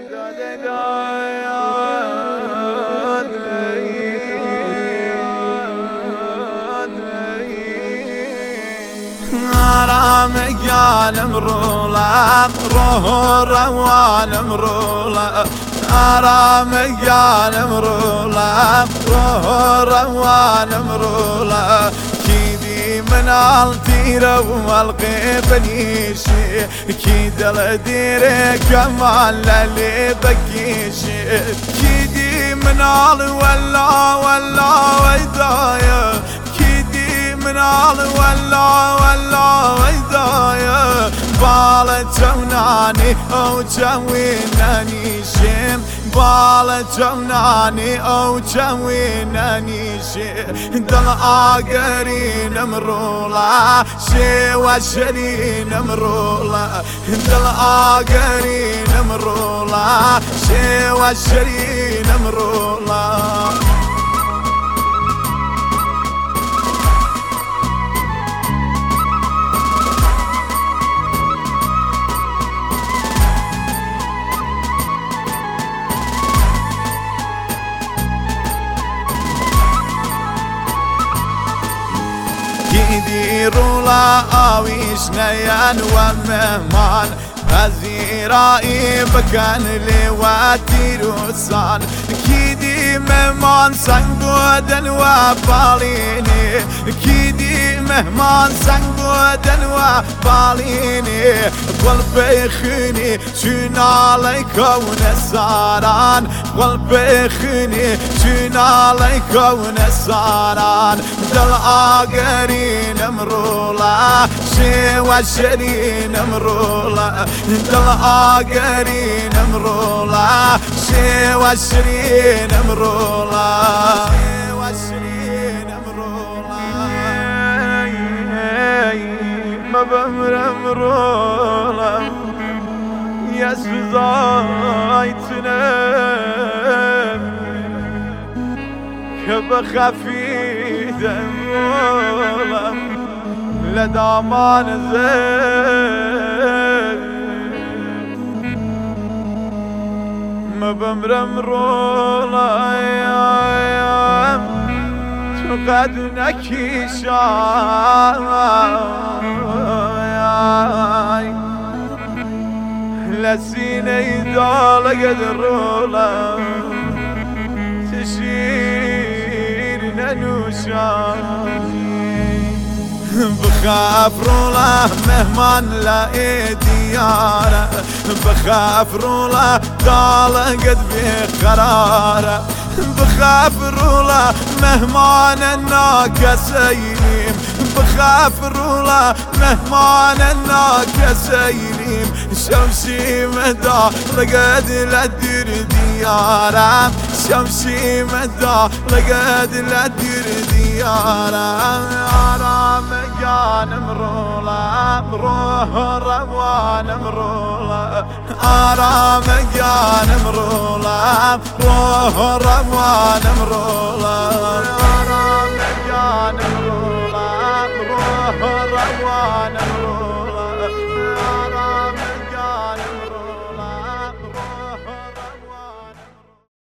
آرام گیان مرولا روح روان مرولا آرام گیان مرولا روح روان مرولا كيدي من التيرة والقيب نيشي كيد الديرة كمال اللي بكيشي كيدي من ولا ويدايا كيدي من ولا ويدايا بالا جوناني او جويناني شم بالا جوناني او جويناني شم دل آگرين مرولا شي وشرين مرولا دل آگرين مرولا شي وشرين مرولا يديروا لا آويش نيان ومهمان هزيرائي بكان لي واتيروسان كيدي مهمان سنقودن وباليني كيدي مهمان سنقودن وباليني قلبي خيني شنا ليكون الساران قلبي خيني شنا ليكون الساران دل آگرين مرولا شي وشرين مرولا دل آگرين مرولا شي وشرين مرولا شي وشرين مرولا ما بمر مرولا يسوزايتنا كبخفي دمولا لدامان زين ما بمرم رولا تقد نكيشا لسيني دال قد رولا تشير ننوشا بخاف رولا مهمان لاقي دياره بخاف رولا طال قد بقراره بخاف رولا مهمان الناكسيليم بخاف رولا مهمان الناكسيليم شمسي مدى لقد لدير دياره شمسي مدى لقد لدير دياره آرام جان مرولا روح روان مرولا آرام جان مرولا روح روان مرولا